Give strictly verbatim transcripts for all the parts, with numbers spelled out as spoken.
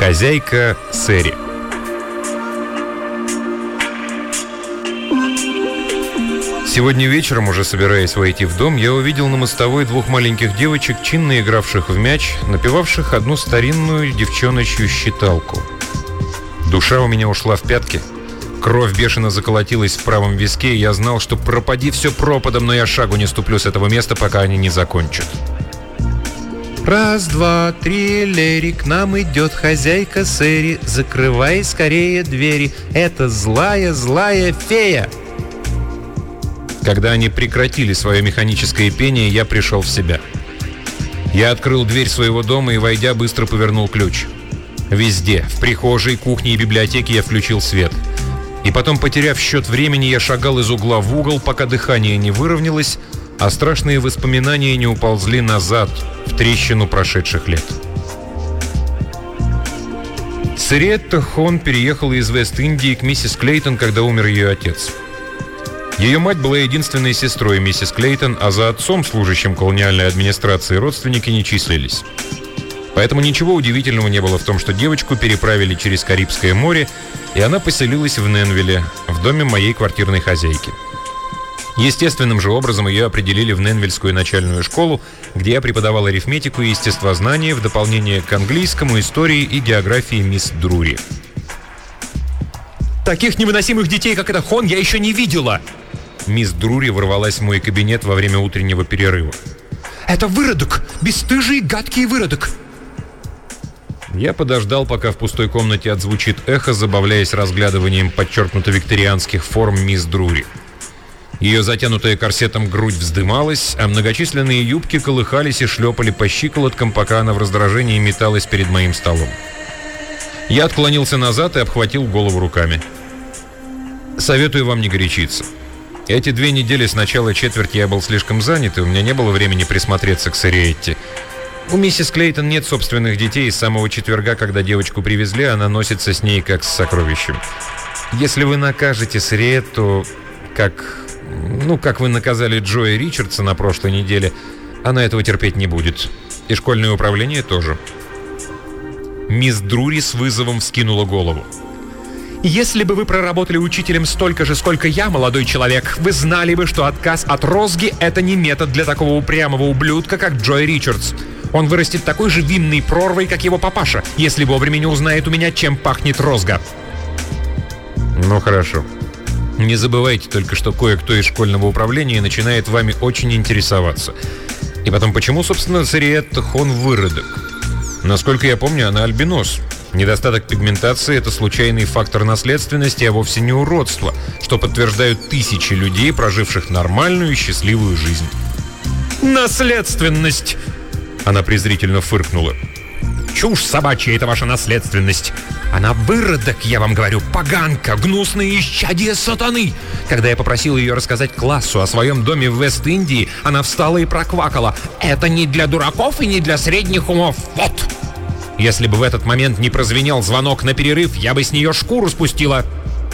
Хозяйка Сэри. Сегодня вечером, уже собираясь войти в дом, я увидел на мостовой двух маленьких девочек, чинно игравших в мяч, напевавших одну старинную девчоночью считалку. Душа у меня ушла в пятки. Кровь бешено заколотилась в правом виске, и я знал, что пропади все пропадом, но я шагу не ступлю с этого места, пока они не закончат. Раз, два, три, Лерри, к нам идет хозяйка Сэри. Закрывай скорее двери, это злая, злая фея. Когда они прекратили свое механическое пение, я пришел в себя. Я открыл дверь своего дома и, войдя, быстро повернул ключ. Везде, в прихожей, кухне и библиотеке я включил свет. И потом, потеряв счет времени, я шагал из угла в угол, пока дыхание не выровнялось, а страшные воспоминания не уползли назад, в трещину прошедших лет. Сэриэтта Хон переехала из Вест-Индии к миссис Клейтон, когда умер ее отец. Ее мать была единственной сестрой миссис Клейтон, а за отцом, служащим колониальной администрации, родственники не числились. Поэтому ничего удивительного не было в том, что девочку переправили через Карибское море, и она поселилась в Ненвилле, в доме моей квартирной хозяйки. Естественным же образом ее определили в Ненвиллскую начальную школу, где я преподавал арифметику и естествознание в дополнение к английскому, истории и географии мисс Друри. Таких невыносимых детей, как эта Хон, я еще не видела. Мисс Друри ворвалась в мой кабинет во время утреннего перерыва. Это выродок! Бесстыжий, гадкий выродок! Я подождал, пока в пустой комнате отзвучит эхо, забавляясь разглядыванием подчеркнуто викторианских форм мисс Друри. Ее затянутая корсетом грудь вздымалась, а многочисленные юбки колыхались и шлепали по щиколоткам, пока она в раздражении металась перед моим столом. Я отклонился назад и обхватил голову руками. Советую вам не горячиться. Эти две недели с начала четверти я был слишком занят, и у меня не было времени присмотреться к Сэриэтте. У миссис Клейтон нет собственных детей, и с самого четверга, когда девочку привезли, она носится с ней как с сокровищем. Если вы накажете Сэриэтту, как... ну, как вы наказали Джоя Ричардса на прошлой неделе, она этого терпеть не будет. И школьное управление тоже. Мисс Друри с вызовом вскинула голову. Если бы вы проработали учителем столько же, сколько я, молодой человек, вы знали бы, что отказ от розги – это не метод для такого упрямого ублюдка, как Джой Ричардс. Он вырастет такой же винной прорвой, как его папаша, если вовремя не узнает у меня, чем пахнет розга. Ну, хорошо. Не забывайте только, что кое-кто из школьного управления начинает вами очень интересоваться. И потом, почему, собственно, Сэриэтта Хон выродок? Насколько я помню, она альбинос. Недостаток пигментации – это случайный фактор наследственности, а вовсе не уродство, что подтверждают тысячи людей, проживших нормальную и счастливую жизнь. Наследственность! Она презрительно фыркнула. Чушь собачья, это ваша наследственность. Она выродок, я вам говорю, поганка, гнусное исчадие сатаны. Когда я попросил ее рассказать классу о своем доме в Вест-Индии, она встала и проквакала. Это не для дураков и не для средних умов. Вот! Если бы в этот момент не прозвенел звонок на перерыв, я бы с нее шкуру спустила.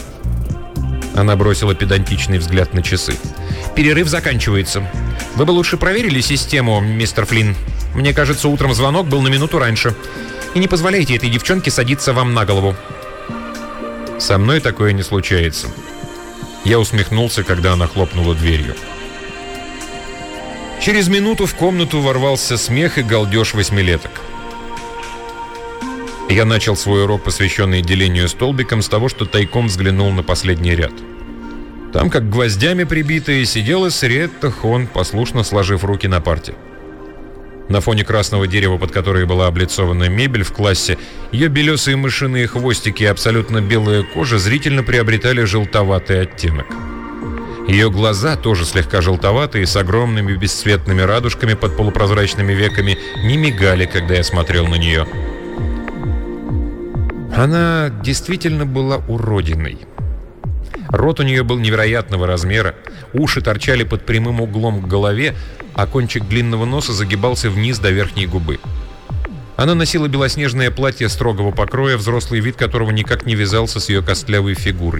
Она бросила педантичный взгляд на часы. Перерыв заканчивается. Вы бы лучше проверили систему, мистер Флинн. Мне кажется, утром звонок был на минуту раньше. И не позволяйте этой девчонке садиться вам на голову. Со мной такое не случается. Я усмехнулся, когда она хлопнула дверью. Через минуту в комнату ворвался смех и галдеж восьмилеток. Я начал свой урок, посвященный делению столбиком, с того, что тайком взглянул на последний ряд. Там, как гвоздями прибитая, сидела Сэриэтта Хон, послушно сложив руки на парте. На фоне красного дерева, под которое была облицована мебель в классе, ее белесые мышиные хвостики и абсолютно белая кожа зрительно приобретали желтоватый оттенок. Ее глаза, тоже слегка желтоватые, с огромными бесцветными радужками под полупрозрачными веками, не мигали, когда я смотрел на нее. Она действительно была уродиной. Рот у нее был невероятного размера, уши торчали под прямым углом к голове, а кончик длинного носа загибался вниз до верхней губы. Она носила белоснежное платье строгого покроя, взрослый вид которого никак не вязался с ее костлявой фигурой.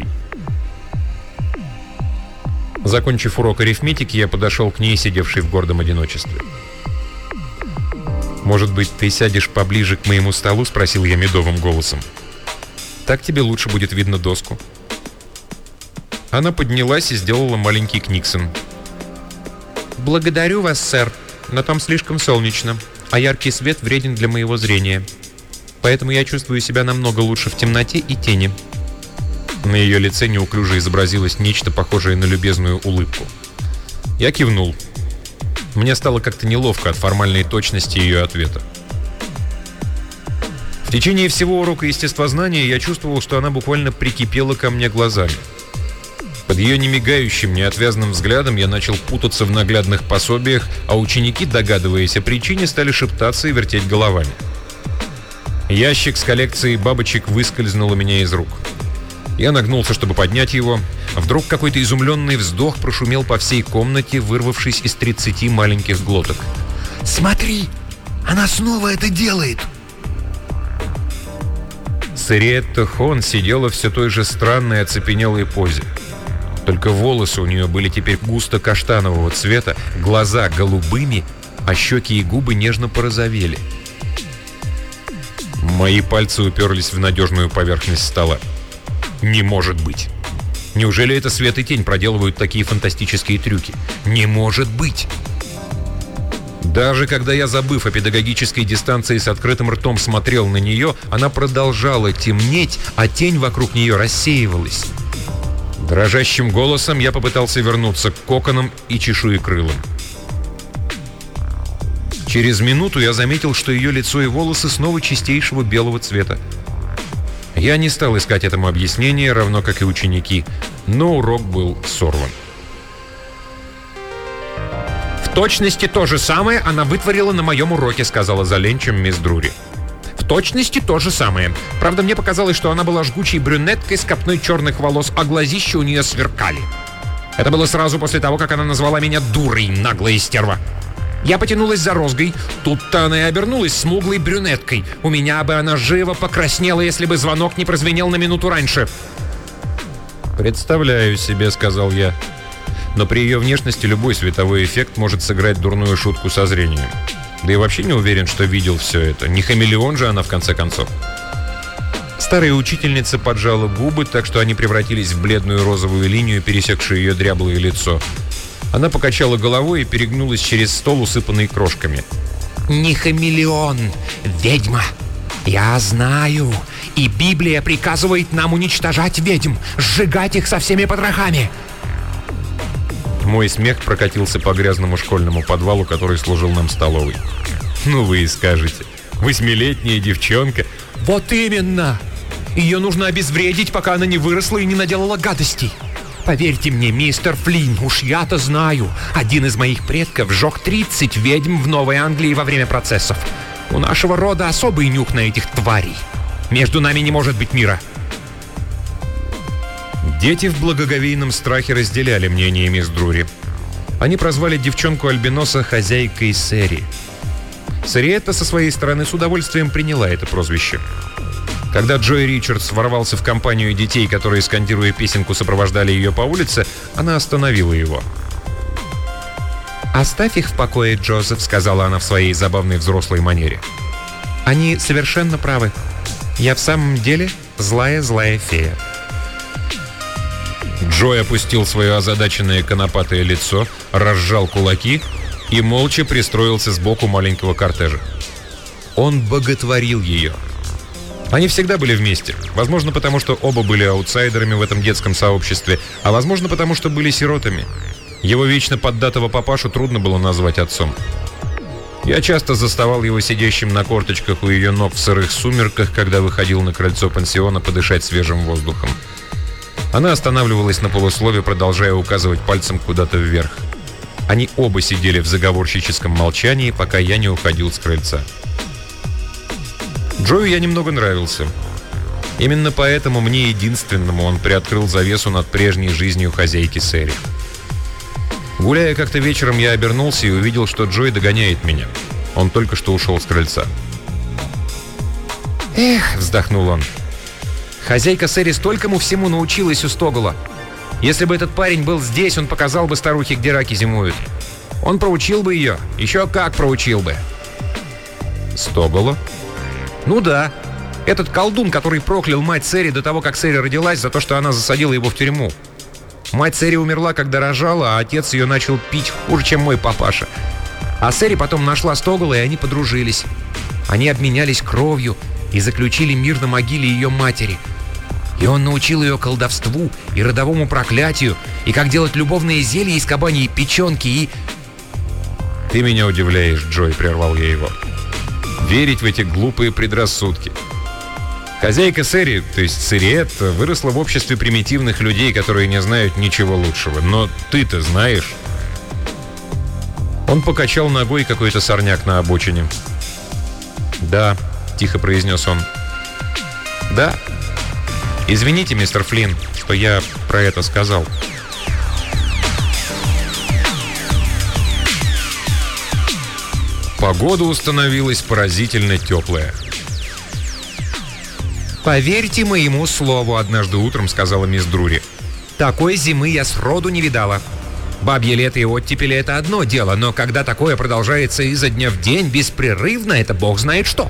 Закончив урок арифметики, я подошел к ней, сидевшей в гордом одиночестве. «Может быть, ты сядешь поближе к моему столу?» — спросил я медовым голосом. «Так тебе лучше будет видно доску». Она поднялась и сделала маленький книксон. «Благодарю вас, сэр, но там слишком солнечно, а яркий свет вреден для моего зрения. Поэтому я чувствую себя намного лучше в темноте и тени». На ее лице неуклюже изобразилось нечто похожее на любезную улыбку. Я кивнул. Мне стало как-то неловко от формальной точности ее ответа. В течение всего урока естествознания я чувствовал, что она буквально прикипела ко мне глазами. Под ее немигающим, неотвязным взглядом я начал путаться в наглядных пособиях, а ученики, догадываясь о причине, стали шептаться и вертеть головами. Ящик с коллекцией бабочек выскользнул у меня из рук. Я нагнулся, чтобы поднять его. Вдруг какой-то изумленный вздох прошумел по всей комнате, вырвавшись из тридцати маленьких глоток. «Смотри! Она снова это делает!» Сэриэтта Хон сидела все той же странной оцепенелой позе. Только волосы у нее были теперь густо каштанового цвета, глаза голубыми, а щеки и губы нежно порозовели. Мои пальцы уперлись в надежную поверхность стола. Не может быть! Неужели это свет и тень проделывают такие фантастические трюки? Не может быть! Даже когда я, забыв о педагогической дистанции, с открытым ртом смотрел на нее, она продолжала темнеть, а тень вокруг нее рассеивалась. Дрожащим голосом я попытался вернуться к коконам и чешуекрылам. Через минуту я заметил, что ее лицо и волосы снова чистейшего белого цвета. Я не стал искать этому объяснения, равно как и ученики, но урок был сорван. «В точности то же самое она вытворила на моем уроке», — сказала за ленчем мисс Друри. «В точности то же самое. Правда, мне показалось, что она была жгучей брюнеткой с копной черных волос, а глазища у нее сверкали. Это было сразу после того, как она назвала меня дурой, наглая стерва. Я потянулась за розгой. Тут-то она и обернулась смуглой брюнеткой. У меня бы она живо покраснела, если бы звонок не прозвенел на минуту раньше». «Представляю себе», — сказал я. «Но при ее внешности любой световой эффект может сыграть дурную шутку со зрением. Да и вообще не уверен, что видел все это. Не хамелеон же она, в конце концов». Старая учительница поджала губы, так что они превратились в бледную розовую линию, пересекшую ее дряблое лицо. Она покачала головой и перегнулась через стол, усыпанный крошками. «Не хамелеон, ведьма. Я знаю. И Библия приказывает нам уничтожать ведьм, сжигать их со всеми потрохами». Мой смех прокатился по грязному школьному подвалу, который служил нам столовой. «Ну вы и скажете. Восьмилетняя девчонка». «Вот именно! Ее нужно обезвредить, пока она не выросла и не наделала гадостей. Поверьте мне, мистер Флинн, уж я-то знаю. Один из моих предков сжег тридцать ведьм в Новой Англии во время процессов. У нашего рода особый нюх на этих тварей. Между нами не может быть мира». Дети в благоговейном страхе разделяли мнение мисс Друри. Они прозвали девчонку-альбиноса хозяйкой Сэри. Сэриэтта со своей стороны с удовольствием приняла это прозвище. Когда Джой Ричардс ворвался в компанию детей, которые, скандируя песенку, сопровождали ее по улице, она остановила его. «Оставь их в покое, Джозеф», — сказала она в своей забавной взрослой манере. «Они совершенно правы. Я в самом деле злая-злая фея». Джой опустил свое озадаченное конопатое лицо, разжал кулаки и молча пристроился сбоку маленького кортежа. Он боготворил ее. Они всегда были вместе. Возможно, потому что оба были аутсайдерами в этом детском сообществе, а возможно, потому что были сиротами. Его вечно поддатого папашу трудно было назвать отцом. Я часто заставал его сидящим на корточках у ее ног в сырых сумерках, когда выходил на крыльцо пансиона подышать свежим воздухом. Она останавливалась на полуслове, продолжая указывать пальцем куда-то вверх. Они оба сидели в заговорщическом молчании, пока я не уходил с крыльца. Джою я немного нравился. Именно поэтому мне единственному он приоткрыл завесу над прежней жизнью хозяйки Сэри. Гуляя как-то вечером, я обернулся и увидел, что Джой догоняет меня. Он только что ушел с крыльца. «Эх», — вздохнул он, — «хозяйка Сэри столькому всему научилась у Стогула. Если бы этот парень был здесь, он показал бы старухе, где раки зимуют. Он проучил бы ее, еще как проучил бы». Стоголо? Ну да. Этот колдун, который проклял мать Сэри до того, как Сэри родилась, за то, что она засадила его в тюрьму. Мать Сэри умерла, когда рожала, а отец ее начал пить хуже, чем мой папаша. А Сэри потом нашла Стогола, и они подружились. Они обменялись кровью и заключили мир на могиле ее матери. И он научил ее колдовству и родовому проклятию, и как делать любовные зелья из кабаньей печенки, и... «Ты меня удивляешь, Джой», — прервал я его. «Верить в эти глупые предрассудки. Хозяйка Сэри, то есть Сэриэтта, выросла в обществе примитивных людей, которые не знают ничего лучшего. Но ты-то знаешь». Он покачал ногой какой-то сорняк на обочине. «Да», — тихо произнес он. «Да. Извините, мистер Флинн, что я про это сказал». Погода установилась поразительно теплая. «Поверьте моему слову», — однажды утром сказала мисс Друри. «Такой зимы я сроду не видала. Бабье лето и оттепели — это одно дело, но когда такое продолжается изо дня в день, беспрерывно, это бог знает что».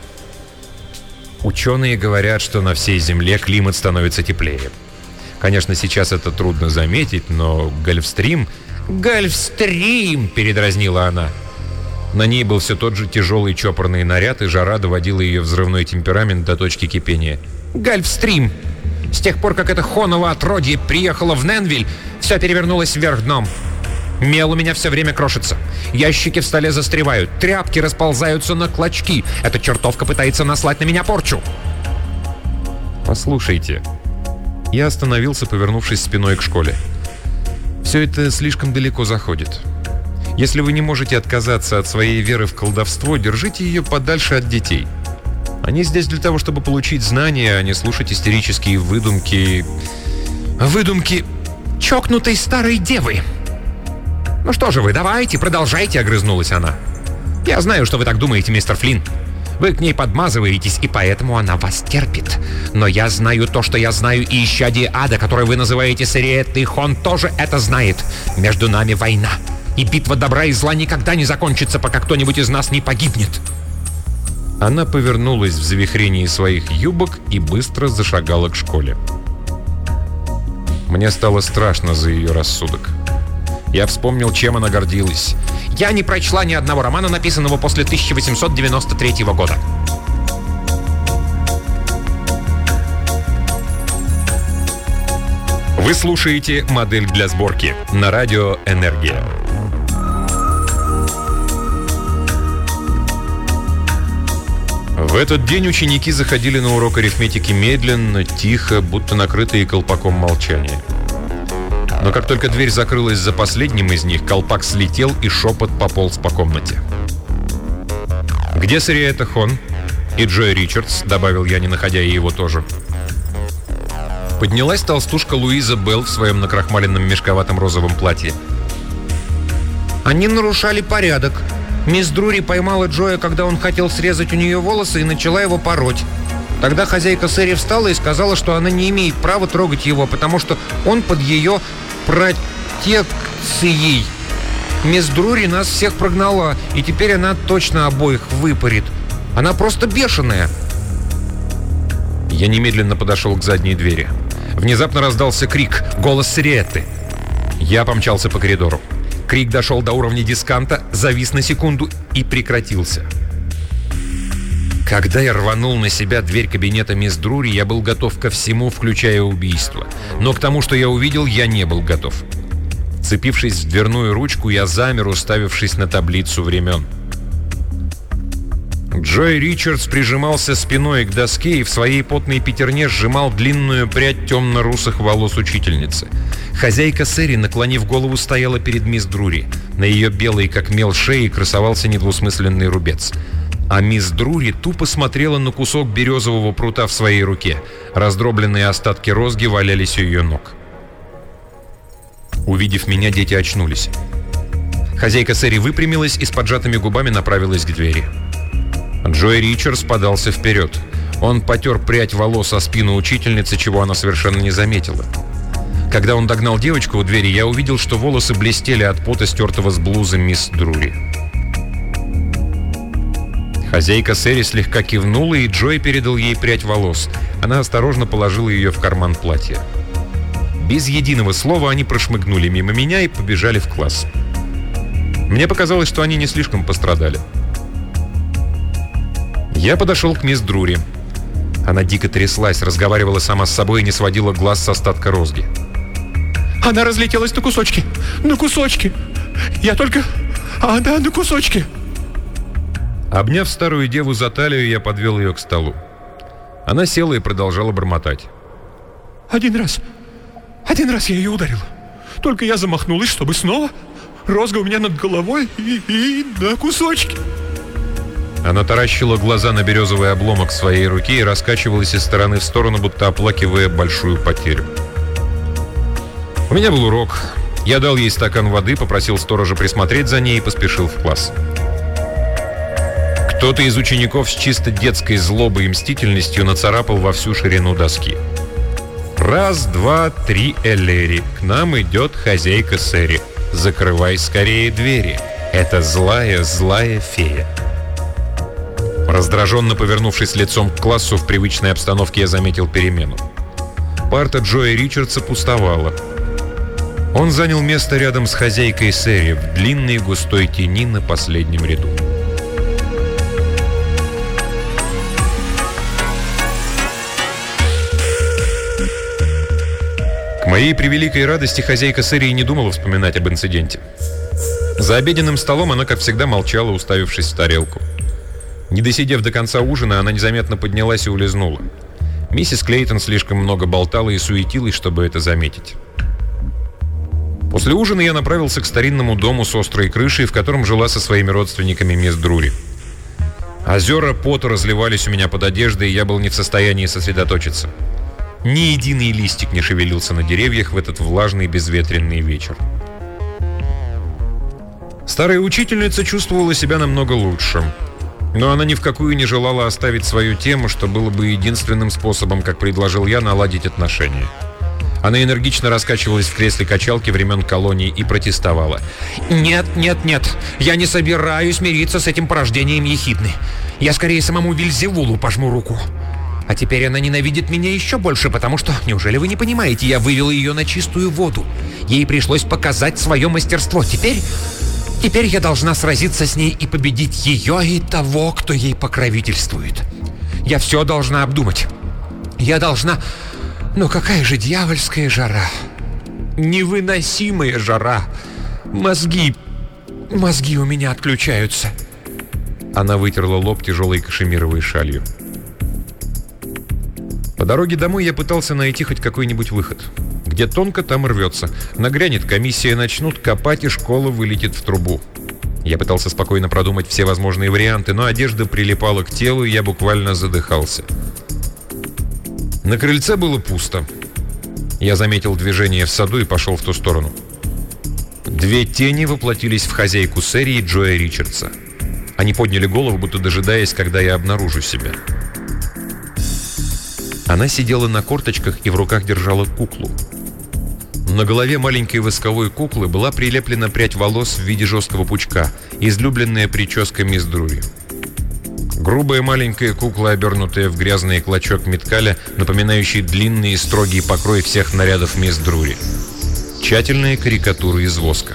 Ученые говорят, что на всей Земле климат становится теплее. Конечно, сейчас это трудно заметить, но Гольфстрим... «Гольфстрим!» — передразнила она. На ней был все тот же тяжелый чопорный наряд, и жара доводила ее взрывной темперамент до точки кипения. «Гольфстрим! С тех пор, как это хоново отродье приехало в Ненвиль, все перевернулось вверх дном. Мел у меня все время крошится. Ящики в столе застревают, тряпки расползаются на клочки. Эта чертовка пытается наслать на меня порчу». «Послушайте». Я остановился, повернувшись спиной к школе. «Все это слишком далеко заходит. Если вы не можете отказаться от своей веры в колдовство, держите ее подальше от детей. Они здесь для того, чтобы получить знания, а не слушать истерические выдумки... Выдумки чокнутой старой девы. «Ну что же вы, давайте, продолжайте», — огрызнулась она. «Я знаю, что вы так думаете, мистер Флинн. Вы к ней подмазываетесь, и поэтому она вас терпит. Но я знаю то, что я знаю, и исчадие ада, которое вы называете Сэриэттой, он тоже это знает. Между нами война. И битва добра и зла никогда не закончится, пока кто-нибудь из нас не погибнет». Она повернулась в завихрении своих юбок и быстро зашагала к школе. Мне стало страшно за ее рассудок. Я вспомнил, чем она гордилась. «Я не прочла ни одного романа, написанного после тысяча восемьсот девяносто третьего года». Вы слушаете «Модель для сборки» на радио «Энергия». В этот день ученики заходили на урок арифметики медленно, тихо, будто накрытые колпаком молчания. Но как только дверь закрылась за последним из них, колпак слетел, и шепот пополз по комнате. «Где Сэриэтта Хон?» «И Джой Ричардс», — добавил я, не находя и его тоже. Поднялась толстушка Луиза Белл в своем накрахмаленном мешковатом розовом платье. «Они нарушали порядок. Мисс Друри поймала Джоя, когда он хотел срезать у нее волосы, и начала его пороть. Тогда хозяйка Сэри встала и сказала, что она не имеет права трогать его, потому что он под ее протекцией. Мисс Друри нас всех прогнала, и теперь она точно обоих выпарит. Она просто бешеная». Я немедленно подошел к задней двери. Внезапно раздался крик, голос Сэриэтты. Я помчался по коридору. Крик дошел до уровня дисканта, завис на секунду и прекратился. Когда я рванул на себя дверь кабинета мисс Друри, я был готов ко всему, включая убийство. Но к тому, что я увидел, я не был готов. Вцепившись в дверную ручку, я замер, уставившись на таблицу времен. Джой Ричардс прижимался спиной к доске и в своей потной пятерне сжимал длинную прядь темно-русых волос учительницы. Хозяйка Сэри, наклонив голову, стояла перед мисс Друри. На ее белой, как мел, шее красовался недвусмысленный рубец. А мисс Друри тупо смотрела на кусок березового прута в своей руке. Раздробленные остатки розги валялись у ее ног. Увидев меня, дети очнулись. Хозяйка Сэри выпрямилась и с поджатыми губами направилась к двери. Джой Ричардс подался вперед. Он потер прядь волос о спину учительницы, чего она совершенно не заметила. Когда он догнал девочку у двери, я увидел, что волосы блестели от пота, стертого с блузы мисс Друри. Хозяйка Сэри слегка кивнула, и Джой передал ей прядь волос. Она осторожно положила ее в карман платья. Без единого слова они прошмыгнули мимо меня и побежали в класс. Мне показалось, что они не слишком пострадали. Я подошел к мисс Друри. Она дико тряслась, разговаривала сама с собой и не сводила глаз с остатка розги. Она разлетелась на кусочки! На кусочки! Я только... Она на кусочки! Обняв старую деву за талию, я подвел ее к столу. Она села и продолжала бормотать. Один раз... Один раз я ее ударил. Только я замахнулась, чтобы снова... Розга у меня над головой и, и на кусочки. Она таращила глаза на березовый обломок своей руки и раскачивалась из стороны в сторону, будто оплакивая большую потерю. У меня был урок. Я дал ей стакан воды, попросил сторожа присмотреть за ней и поспешил в класс. Кто-то из учеников с чисто детской злобой и мстительностью нацарапал во всю ширину доски. «Раз, два, три, Эллери. К нам идет хозяйка Сэри. Закрывай скорее двери. Это злая, злая фея». Раздраженно повернувшись лицом к классу, в привычной обстановке я заметил перемену. Парта Джоя Ричардса пустовала. Он занял место рядом с хозяйкой Сэри в длинной густой тени на последнем ряду. К моей превеликой радости хозяйка Сэри не думала вспоминать об инциденте. За обеденным столом она, как всегда, молчала, уставившись в тарелку. Не досидев до конца ужина, она незаметно поднялась и улизнула. Миссис Клейтон слишком много болтала и суетилась, чтобы это заметить. После ужина я направился к старинному дому с острой крышей, в котором жила со своими родственниками мисс Друри. Озера пота разливались у меня под одеждой, и я был не в состоянии сосредоточиться. Ни единый листик не шевелился на деревьях в этот влажный безветренный вечер. Старая учительница чувствовала себя намного лучше. Но она ни в какую не желала оставить свою тему, что было бы единственным способом, как предложил я, наладить отношения. Она энергично раскачивалась в кресле качалки времен колонии и протестовала. «Нет, нет, нет, я не собираюсь мириться с этим порождением ехидны. Я скорее самому Вельзевулу пожму руку. А теперь она ненавидит меня еще больше, потому что, неужели вы не понимаете, я вывела ее на чистую воду. Ей пришлось показать свое мастерство. Теперь... Теперь я должна сразиться с ней и победить ее и того, кто ей покровительствует. Я все должна обдумать. Я должна... Ну какая же дьявольская жара. Невыносимая жара. Мозги... Мозги у меня отключаются». Она вытерла лоб тяжелой кашемировой шалью. По дороге домой я пытался найти хоть какой-нибудь выход. Где тонко, там рвется. Нагрянет комиссия, начнут копать, и школа вылетит в трубу. Я пытался спокойно продумать все возможные варианты, но одежда прилипала к телу, и я буквально задыхался. На крыльце было пусто. Я заметил движение в саду и пошел в ту сторону. Две тени воплотились в хозяйку Сэри и Джоя Ричардса. Они подняли голову, будто дожидаясь, когда я обнаружу себя. Она сидела на корточках и в руках держала куклу. На голове маленькой восковой куклы была прилеплена прядь волос в виде жесткого пучка, излюбленная прическа мисс Друри. Грубая маленькая кукла, обернутая в грязный клочок меткаля, напоминающий длинный и строгий покрой всех нарядов мисс Друри. Тщательная карикатура из воска.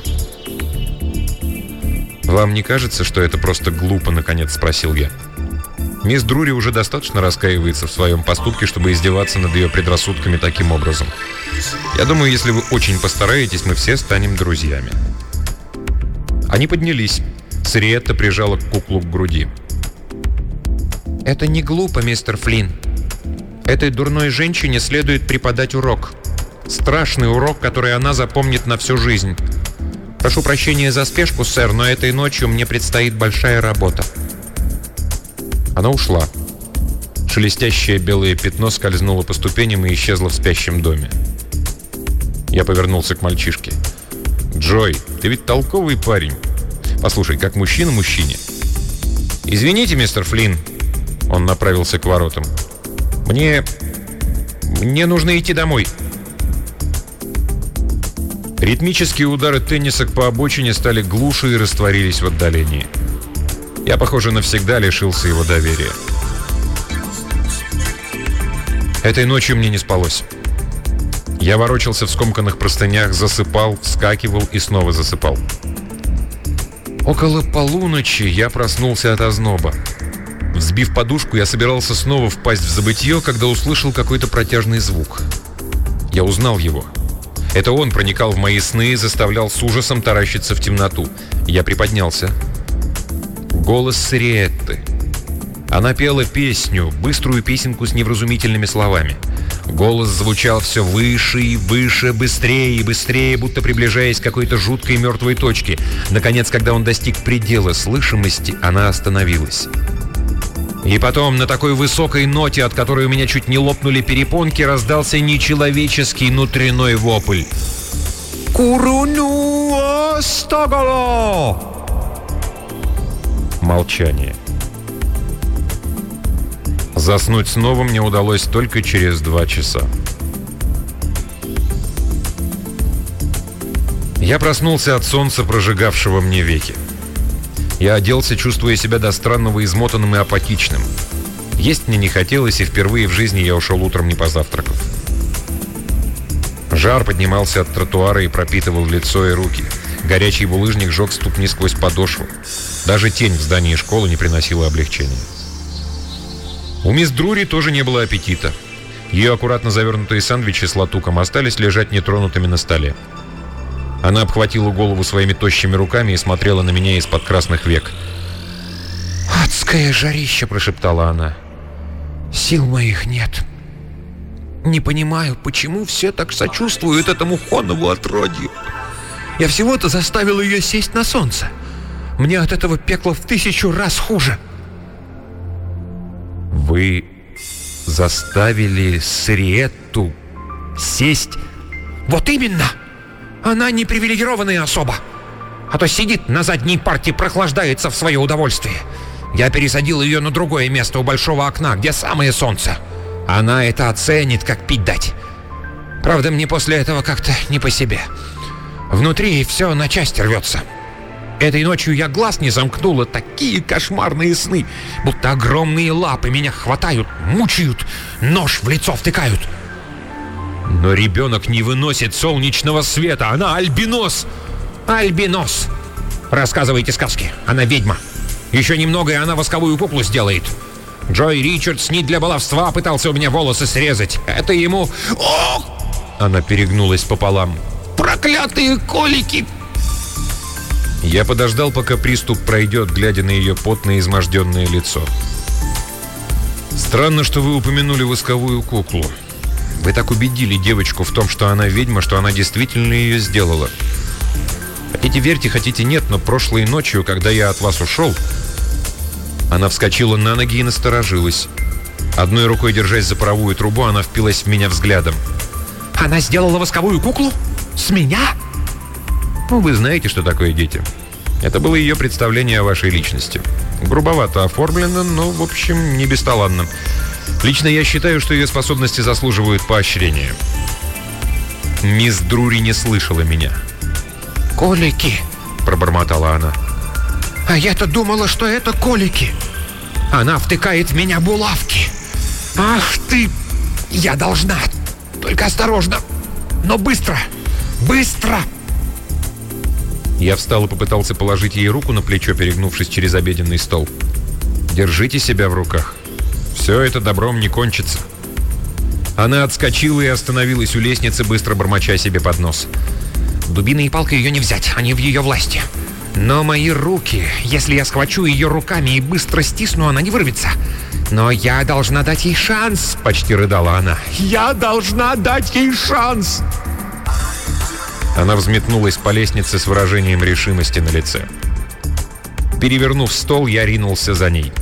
«Вам не кажется, что это просто глупо?» — наконец спросил я. Мисс Друри уже достаточно раскаивается в своем поступке, чтобы издеваться над ее предрассудками таким образом. Я думаю, если вы очень постараетесь, мы все станем друзьями. Они поднялись. Сриетта прижала куклу к груди. «Это не глупо, мистер Флинн. Этой дурной женщине следует преподать урок. Страшный урок, который она запомнит на всю жизнь. Прошу прощения за спешку, сэр, но этой ночью мне предстоит большая работа». Она ушла. Шелестящее белое пятно скользнуло по ступеням и исчезло в спящем доме. Я повернулся к мальчишке. «Джой, ты ведь толковый парень. Послушай, как мужчина мужчине». «Извините, мистер Флинн». Он направился к воротам. «Мне... мне нужно идти домой». Ритмические удары теннисок по обочине стали глуше и растворились в отдалении. Я, похоже, навсегда лишился его доверия. Этой ночью мне не спалось. Я ворочался в скомканных простынях, засыпал, вскакивал и снова засыпал. Около полуночи я проснулся от озноба. Взбив подушку, я собирался снова впасть в забытье, когда услышал какой-то протяжный звук. Я узнал его. Это он проникал в мои сны и заставлял с ужасом таращиться в темноту. Я приподнялся. Голос Сириетты. Она пела песню, быструю песенку с невразумительными словами. Голос звучал все выше и выше, быстрее и быстрее, будто приближаясь к какой-то жуткой мертвой точке. Наконец, когда он достиг предела слышимости, она остановилась. И потом, на такой высокой ноте, от которой у меня чуть не лопнули перепонки, раздался нечеловеческий внутренний вопль. «Куруну остоголо!» Молчание. Заснуть снова мне удалось только через два часа. Я проснулся от солнца, прожигавшего мне веки. Я оделся, чувствуя себя до странного измотанным и апатичным. Есть мне не хотелось, и впервые в жизни я ушел утром, не позавтракав. Жар поднимался от тротуара и пропитывал лицо и руки. Горячий булыжник жег ступни сквозь подошву. Даже тень в здании школы не приносила облегчения. У мисс Друри тоже не было аппетита. Ее аккуратно завернутые сэндвичи с латуком остались лежать нетронутыми на столе. Она обхватила голову своими тощими руками и смотрела на меня из-под красных век. «Адское жарище!» – прошептала она. «Сил моих нет. Не понимаю, почему все так сочувствуют этому Хонову отродью. Я всего-то заставил ее сесть на солнце. Мне от этого пекла в тысячу раз хуже». «Вы заставили Сириетту сесть?» «Вот именно! Она не привилегированная особа. А то сидит на задней парте, прохлаждается в свое удовольствие. Я пересадил ее на другое место у большого окна, где самое солнце. Она это оценит, как пить дать. Правда, мне после этого как-то не по себе. Внутри все на части рвется. Этой ночью я глаз не замкнула, такие кошмарные сны, будто огромные лапы меня хватают, мучают, нож в лицо втыкают. Но ребенок не выносит солнечного света, она альбинос. Альбинос. Рассказывайте сказки, она ведьма. Еще немного, и она восковую куклу сделает. Джой Ричардс не для баловства пытался у меня волосы срезать. Это ему... Ох! Она перегнулась пополам. Проклятые колики! Я подождал, пока приступ пройдет, глядя на ее потное, изможденное лицо. Странно, что вы упомянули восковую куклу. Вы так убедили девочку в том, что она ведьма, что она действительно ее сделала. Хотите верьте, хотите нет, но прошлой ночью, когда я от вас ушел... Она вскочила на ноги и насторожилась. Одной рукой, держась за паровую трубу, она впилась в меня взглядом. «Она сделала восковую куклу? С меня?» Ну, вы знаете, что такое дети. Это было ее представление о вашей личности. Грубовато оформлено, но, в общем, не бесталанно. Лично я считаю, что ее способности заслуживают поощрения. Мисс Друри не слышала меня. «Колики!» – пробормотала она. «А я-то думала, что это колики. Она втыкает в меня булавки. Ах ты! Я должна! Только осторожно! Но быстро! Быстро!» Я встал и попытался положить ей руку на плечо, перегнувшись через обеденный стол. «Держите себя в руках. Все это добром не кончится». Она отскочила и остановилась у лестницы, быстро бормоча себе под нос. «Дубиной и палкой ее не взять, они в ее власти. Но мои руки, если я схвачу ее руками и быстро стисну, она не вырвется. Но я должна дать ей шанс», — почти рыдала она. «Я должна дать ей шанс!» Она взметнулась по лестнице с выражением решимости на лице. Перевернув стол, я ринулся за ней.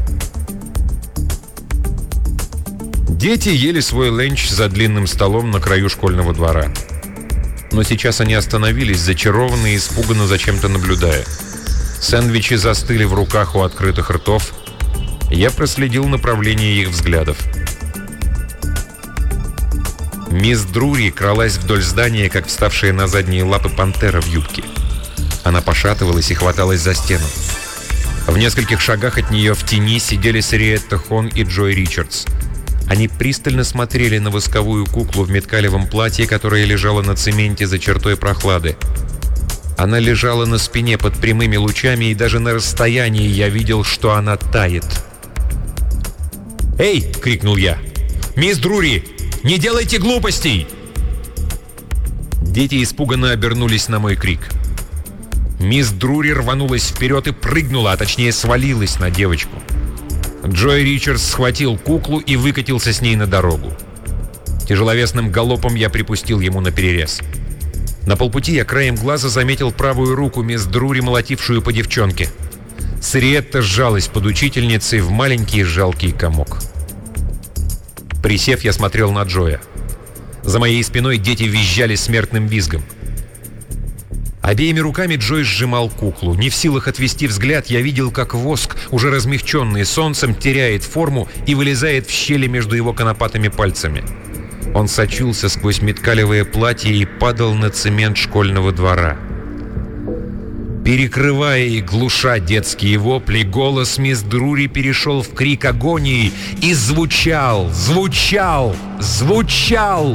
Дети ели свой ленч за длинным столом на краю школьного двора. Но сейчас они остановились, зачарованные и испуганно зачем-то наблюдая. Сэндвичи застыли в руках у открытых ртов. Я проследил направление их взглядов. Мисс Друри кралась вдоль здания, как вставшая на задние лапы пантера в юбке. Она пошатывалась и хваталась за стену. В нескольких шагах от нее в тени сидели Сириетта Хон и Джой Ричардс. Они пристально смотрели на восковую куклу в меткалевом платье, которая лежала на цементе за чертой прохлады. Она лежала на спине под прямыми лучами, и даже на расстоянии я видел, что она тает. «Эй!» — крикнул я. «Мисс Друри, не делайте глупостей!» Дети испуганно обернулись на мой крик. Мисс Друри рванулась вперед и прыгнула, а точнее свалилась на девочку. Джой Ричардс схватил куклу и выкатился с ней на дорогу. Тяжеловесным галопом я припустил ему наперерез. На полпути я краем глаза заметил правую руку мисс Друри, молотившую по девчонке. Сириетта сжалась под учительницей в маленький жалкий комок. Присев, я смотрел на Джоя. За моей спиной дети визжали смертным визгом. Обеими руками Джой сжимал куклу. Не в силах отвести взгляд, я видел, как воск, уже размягченный солнцем, теряет форму и вылезает в щели между его конопатыми пальцами. Он сочился сквозь меткалевое платье и падал на цемент школьного двора. Перекрывая и глуша детские вопли, голос мисс Друри перешел в крик агонии и звучал, звучал, звучал.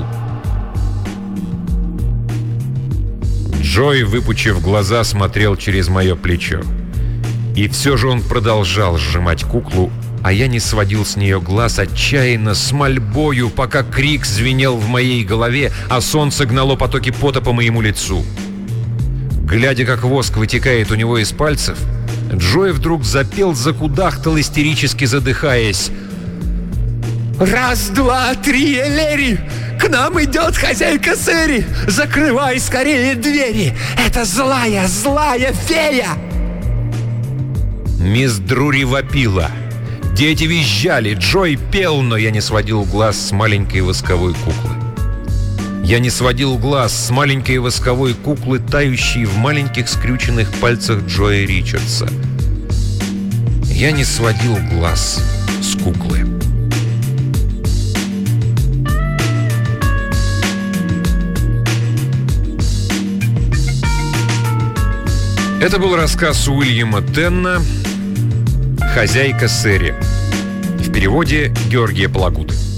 Джой, выпучив глаза, смотрел через мое плечо. И все же он продолжал сжимать куклу, а я не сводил с нее глаз отчаянно, с мольбою, пока крик звенел в моей голове, а солнце гнало потоки пота по моему лицу. Глядя, как воск вытекает у него из пальцев, Джой вдруг запел, закудахтал, истерически задыхаясь. «Раз, два, три, Элери! К нам идет хозяйка Сэри! Закрывай скорее двери! Это злая, злая фея!» Мисс Друри вопила. Дети визжали, Джой пел, но я не сводил глаз с маленькой восковой куклы. Я не сводил глаз с маленькой восковой куклы, тающей в маленьких скрюченных пальцах Джоя Ричардса. Я не сводил глаз с куклы. Это был рассказ Уильяма Тенна «Хозяйка Сэри». В переводе Георгия Палагуты.